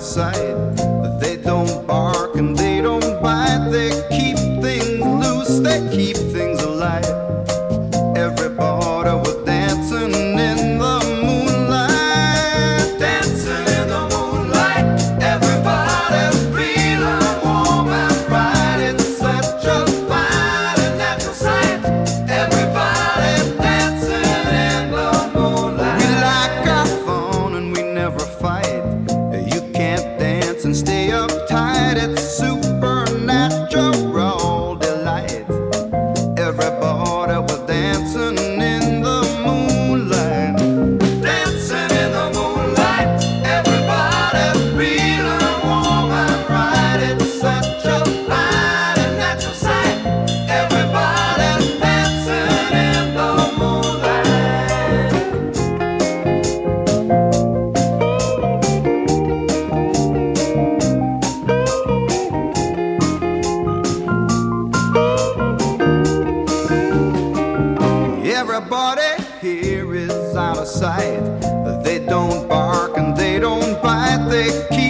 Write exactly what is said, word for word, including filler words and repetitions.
sight. They don't bark and they don't bite. They keep things loose, they keep things alive. Everybody was dancing in the moonlight, dancing in the moonlight. Everybody's feeling warm and bright. It's such a fine and natural sight. Everybody's dancing in the moonlight. We like our fun and we never fight. You can't dance and stay uptight. It's supernatural delight. Everybody was dancing in the moonlight, dancing in the moonlight. Everybody's feeling warm and right. It's such a fine and natural sight. Everybody's dancing in the moonlight. Everybody here is out of sight. They don't bark and they don't bite. They keep